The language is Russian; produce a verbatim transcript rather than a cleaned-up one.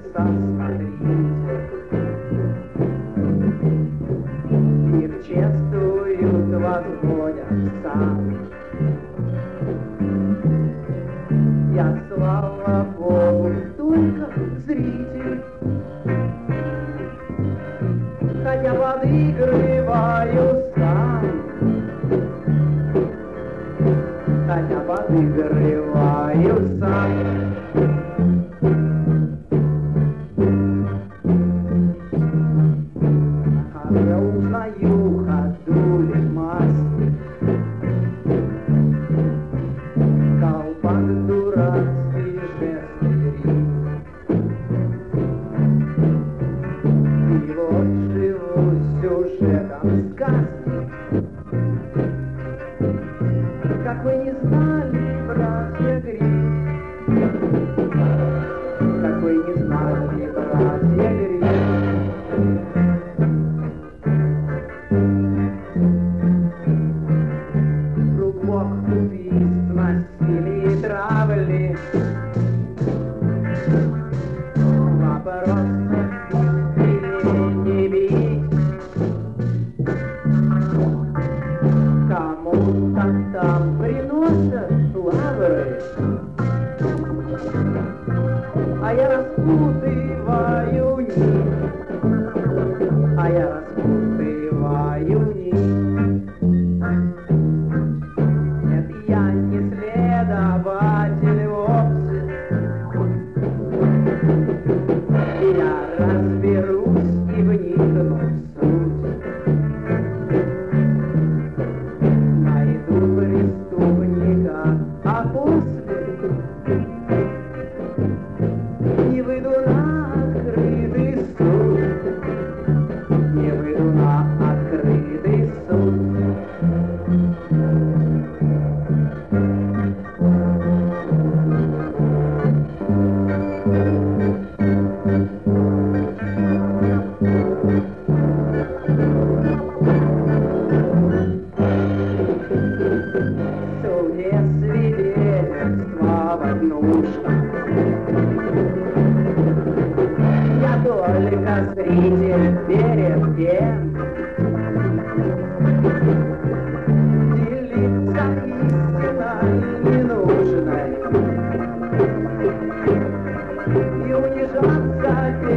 смотритель. Их чествуют, возводят в сад. Я, слава Богу, только зритель, хотя подыгрываю сам, хотя подыгрываю сам. Я узнаю ходули маски, колпак дурацкий, жестный рим. И вот живу сюжетом сказки, как вы не знали, братья Гримм, как вы не знали, братья Гримм. Убийств, насилия и травли, вопрос бить или не бить. Кому-то там приносят лавры, а я распутываю нить, а я распутываю нить. Я не следователь вовсе, я разберусь и вникну в суть. Найду преступника, а после не выйду на открытый суд, не выйду на открытый суд. Судье свидетельствовать нужно, я только зритель перед тем. Делиться истиной ненужной и унижаться